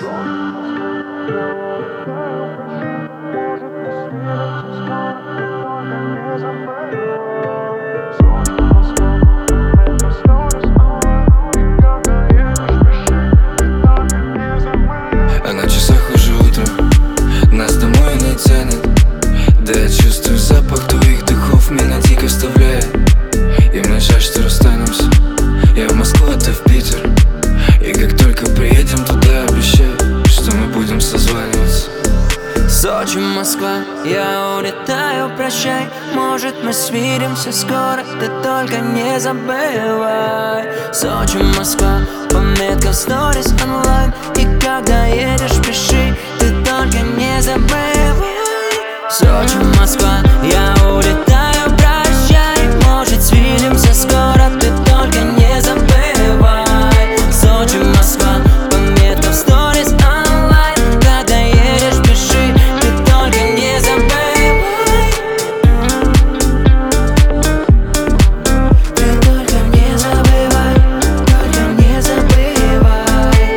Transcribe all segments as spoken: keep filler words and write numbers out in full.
А на часах уже утро, нас домой не тянет. Да я чувствую запах твоих духов, меня дико вставляет. И мне жаль, что расстанемся. Я в Москву, а ты в Питер. И как только приедем туда, обещаю, что мы будем созваниваться. Сочи, Москва, я улетаю, прощай. Может, мы свидимся скоро, ты только не забывай. Сочи, Москва, пометка в сторис онлайн. И когда едешь, пиши, ты только не забывай. Сочи, Москва, я улетаю, прощай. Может, свидимся скоро, ты только не забывай. Сочи, Москва, пометка в сторис онлайн. Когда едешь, пиши, ты только не забывай. Ты только не забывай, только не забывай.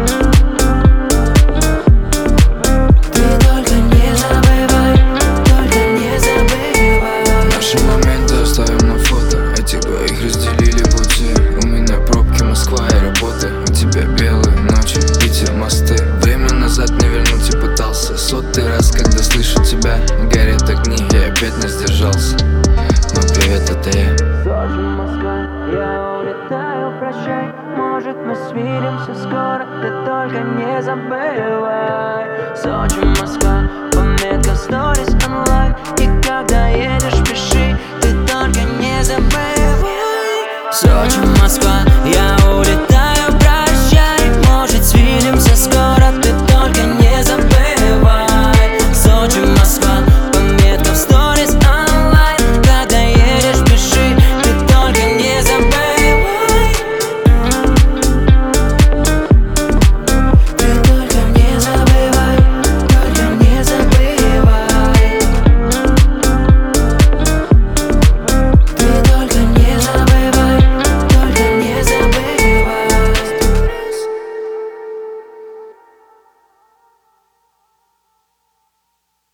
Ты только не забывай, только не забывай. Наши моменты оставим на фото. Этих двоих разделили пути. У меня пробки, Москва и работа. У тебя белые ночи, Питер, мосты. Время назад не вернуть и пытался сотый раз, когда слышу тебя. Горят огни, я опять не сдержался. Но привет, это я. Сочи, Москва, я улетаю, прощай. Может, мы свидимся скоро, ты только не забывай. Сочи, Москва, пометка в сторис онлайн. И когда едешь, пиши, ты только не забывай. Сочи, Москва, я улетаю.